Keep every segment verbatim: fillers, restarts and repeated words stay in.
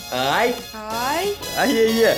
Ай! Ай! Ай-яй-яй!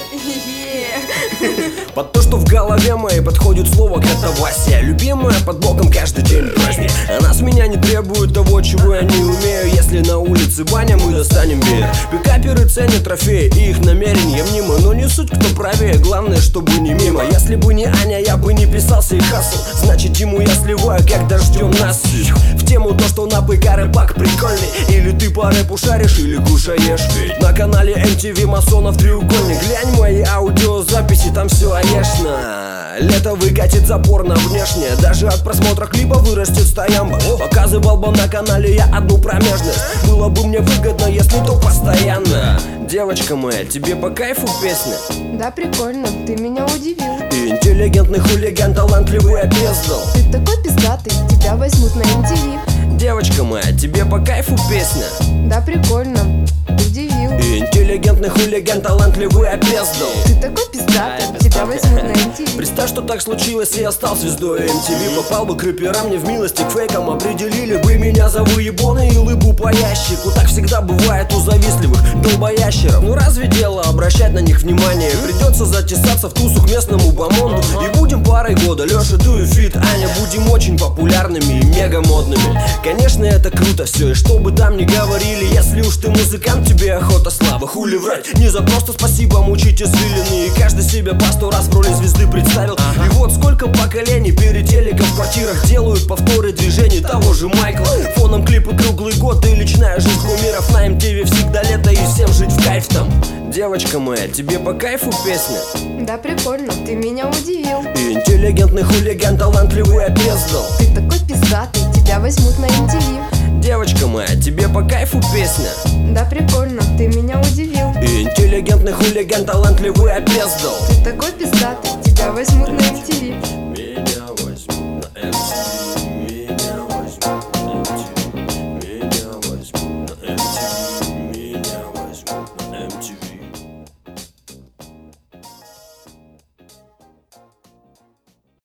Е. Под то, что в голове моей подходит слово катавасия. Любимая под боком каждый день праздник. Она с меня не требует того, чего я не умею. Если на улице баня, мы достанем веер. Пикаперы ценят трофеи и их намерения мнимы. Но не суть, кто правее, главное, чтобы не мимо. Если бы не Аня, я бы не писался и хасл. Значит, ему я сливаю, как дождем нас. В тему то, что на ПК рэпак прикольный. Или ты по рэпу шаришь, или кушаешь. На канале эм ти ви масонов треугольник. Глянь мои аудиозаписи, там все оешно. Лето выкатит запор на внешнее. Даже от просмотра клипа вырастет стоямба. Показывал бы на канале я одну промежность. Было бы мне выгодно, если то постоянно. Девочка моя, тебе по кайфу песня? Да, прикольно, ты меня удивил. Ты интеллигентный хулиган, талантливый опездал. Ты такой пиздатый, тебя возьмут на эм ти ви. Девочка моя, тебе по кайфу песня? Да, прикольно, удивил. Ты интеллигентный хулиган, талантливый опездал. Ты такой пиздатый, тебя возьмут на эм ти ви. Представь, что так случилось, и я стал звездой эм ти ви. Попал бы к рэперам, не в милости к фейкам. Определили бы меня за выебоны и лыбу по ящику. Так всегда бывает у завистливых долбоящеров. Ну разве дело обращать на них внимание? Придется затесаться в тусу к местному бомонду. И будем парой года, Леша, Ду и Фит, Аня. Будем очень популярными и мега модными. Конечно, это круто все, и что бы там ни говорили. Если уж ты музыкант, тебе охота слабо. Хули врать, не за просто спасибо мучить извилины. И каждый себя по сто раз в роли звезды представил. И вот сколько поколений перед телеком в квартирах делают повторы движений того же Майкла. Фоном клипы круглый год и личная жизнь кумиров. На эм ти ви всегда лето и всем жить в кайф там. Девочка моя, тебе по кайфу песня? Да, прикольно, ты меня удивил. Ты интеллигентный хулиган, талантливый опездал. Ты такой пиздатый, тебя возьмут на эм ти ви. Девочка моя, тебе по кайфу песня? Да, прикольно, ты меня удивил. Ты интеллигентный хулиган, талантливый опездал. Ты такой пиздатый, тебя возьмут на эм ти ви.